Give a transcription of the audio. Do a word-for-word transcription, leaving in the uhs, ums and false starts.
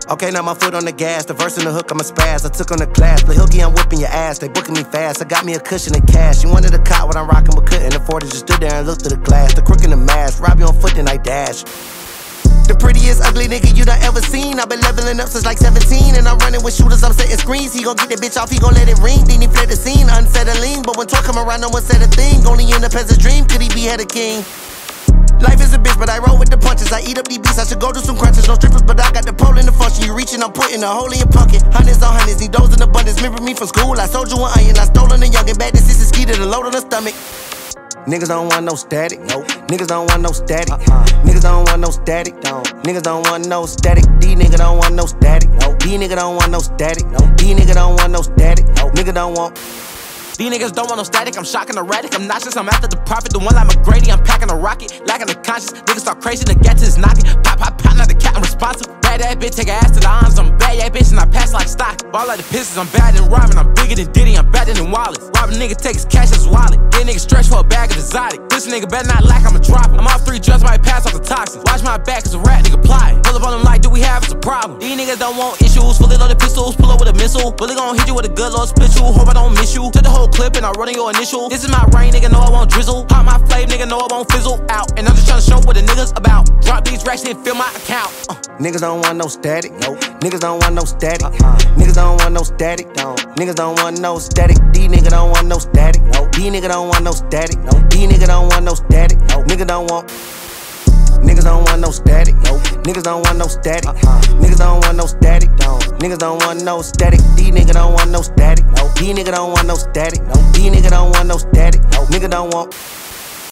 Okay, now my foot on the gas, the verse in the hook, I'm a spaz. I took on the class, Lil Hilky, I'm whooping your ass. They booking me fast, I got me a cushion of cash. You wanted a cot what I'm rocking, but couldn't afford it. Just stood there and looked at the glass. The crook in the mask, rob you on foot, then I dash. The prettiest ugly nigga you done ever seen. I've been leveling up since like seventeen, and I'm running with shooters, I'm setting screens. He gon' get that bitch off, he gon' let it ring. Then he fled the scene, unsettling. But when talk come around, no one said a thing. Only in the peasant's dream could he be head of king. Life is a bitch, but I roll with the punches. I eat up these beats, I should go do some crunches. No strippers, but I got the pole in the function. You reaching, I'm putting a hole in your pumpkin. Hundreds on hundreds, need those in abundance. Remember me from school, I sold you an onion. I stole on the youngin', bad to sister ski to the load on the stomach. Niggas don't want no static, nope. Niggas don't want no static, uh-uh. Niggas don't want no static, don't. Niggas don't want no static. These niggas don't want no static, nope. These niggas don't want no static, nope. These niggas don't want no static, nope. Nigga don't want. These niggas don't want no static, I'm shocking erratic. I'm nauseous, I'm after the profit. The one like McGrady, I'm packing a rocket. Lacking the conscience, niggas start crazy, the gat is knocking. Pop, pop, pop, not the cat, I'm responsible. Bad that bitch, take her ass to the arms. I'm bad, that bitch, and I pass like stock. Ball like the Pistons, I'm bad than robbing. I'm bigger than Diddy, I'm better than Wallace. Rob a nigga, take his cash, his wallet. Get a nigga stretch for a bag of exotic. This nigga better not lack, I'ma drop him. I'm off three drugs, might pass off the toxins. Watch my back, cause a rat nigga plotting. Pull up on them like, do we have it's a problem? These niggas don't want issues, fully loaded pistols. Pull up with a missile. Bully gon' hit you with a good Lord split you. Hope I don't miss you. Took the whole clip and I run on your initial. This is my rain, nigga, know I won't drizzle. Pop my flame, nigga, know I won't fizzle out. And I'm just tryna show what the niggas about. Drop these racks and fill my account. Uh. Niggas don't want no static, nope. Niggas don't want no static, uh-uh. Niggas don't want no static, don't. Niggas don't want no static. These niggas don't want no static, nope. These niggas don't want no static, nope. These niggas don't want no static, nope. Niggas don't want. Niggas don't want no static, nope. Niggas don't want no static, uh-uh. Niggas don't want no static, don't. Niggas don't want no static. These niggas don't want no static, nope. These niggas don't want no static, nope. These niggas don't want no static, nope. Niggas don't want.